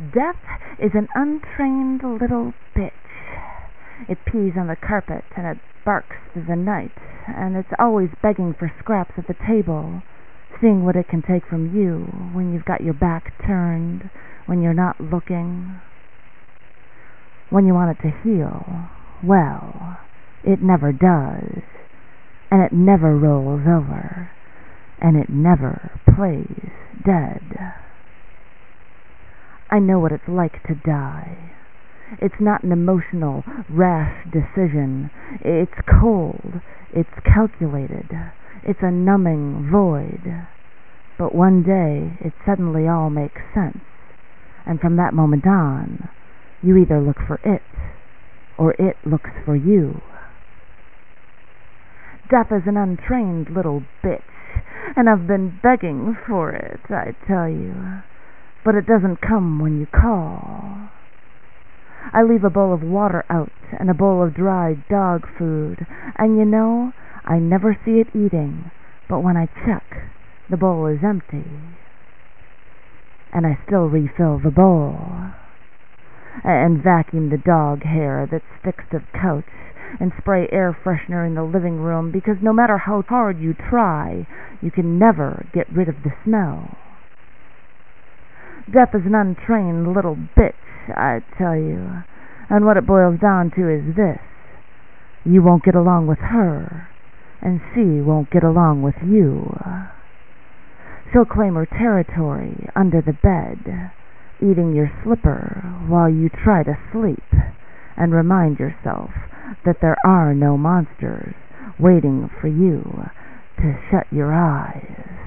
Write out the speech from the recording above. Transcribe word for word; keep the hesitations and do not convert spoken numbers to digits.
Death is an untrained little bitch. It pees on the carpet and it barks through the night, and it's always begging for scraps at the table, seeing what it can take from you when you've got your back turned, when you're not looking. When you want it to heal, well, it never does, and it never rolls over, and it never plays dead. I know what it's like to die. It's not an emotional, rash decision. It's cold. It's calculated. It's a numbing void. But one day, it suddenly all makes sense. And from that moment on, you either look for it, or it looks for you. Death is an untrained little bitch, and I've been begging for it, I tell you. But it doesn't come when you call. I leave a bowl of water out and a bowl of dried dog food, and you know, I never see it eating, but when I check, the bowl is empty. And I still refill the bowl, and vacuum the dog hair that sticks to the couch, and spray air freshener in the living room, because no matter how hard you try, you can never get rid of the smell. Death is an untrained little bitch, I tell you, and what it boils down to is this: you won't get along with her, and she won't get along with you. She'll claim her territory under the bed, eating your slipper while you try to sleep, and remind yourself that there are no monsters waiting for you to shut your eyes.